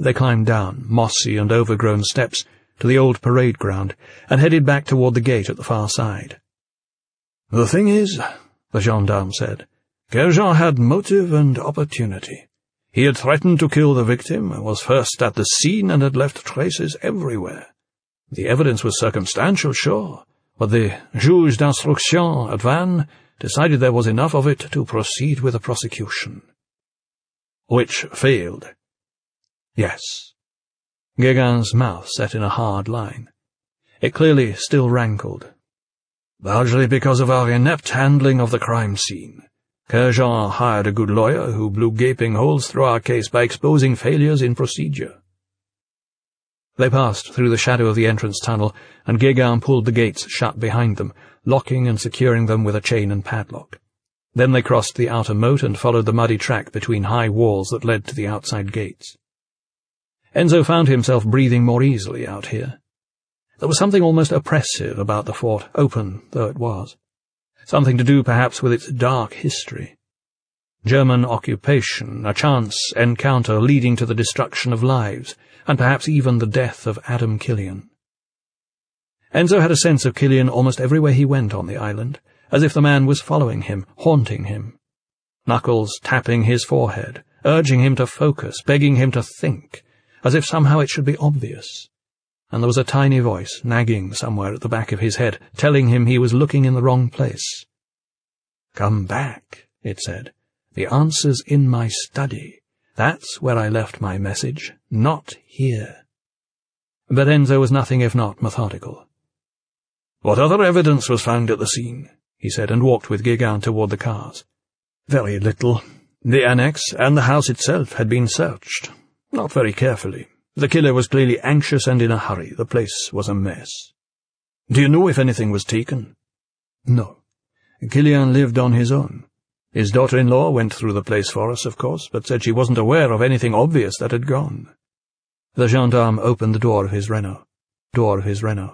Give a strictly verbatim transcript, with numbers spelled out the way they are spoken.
They climbed down mossy and overgrown steps to the old parade ground and headed back toward the gate at the far side. "The thing is," the gendarme said, "Kerjean had motive and opportunity. He had threatened to kill the victim, was first at the scene, and had left traces everywhere. The evidence was circumstantial, sure, but the juge d'instruction at Vannes decided there was enough of it to proceed with the prosecution." "Which failed?" "Yes." Guégan's mouth set in a hard line. It clearly still rankled. "Largely because of our inept handling of the crime scene. Kerjean hired a good lawyer who blew gaping holes through our case by exposing failures in procedure." They passed through the shadow of the entrance tunnel, and Guégan pulled the gates shut behind them, locking and securing them with a chain and padlock. Then they crossed the outer moat and followed the muddy track between high walls that led to the outside gates. Enzo found himself breathing more easily out here. There was something almost oppressive about the fort, open though it was. Something to do, perhaps, with its dark history. German occupation, a chance encounter leading to the destruction of lives, and perhaps even the death of Adam Killian. Enzo had a sense of Killian almost everywhere he went on the island, as if the man was following him, haunting him. Knuckles tapping his forehead, urging him to focus, begging him to think, as if somehow it should be obvious. And there was a tiny voice nagging somewhere at the back of his head, telling him he was looking in the wrong place. "Come back," it said. "The answer's in my study. That's where I left my message, not here." But Enzo was nothing if not methodical. "What other evidence was found at the scene?" he said, and walked with Guégan toward the cars. "Very little. The annex and the house itself had been searched. Not very carefully. The killer was clearly anxious and in a hurry. The place was a mess." "Do you know if anything was taken?" "No. Killian lived on his own. His daughter-in-law went through the place for us, of course, but said she wasn't aware of anything obvious that had gone." The gendarme opened the door of his Renault. Door of his Renault.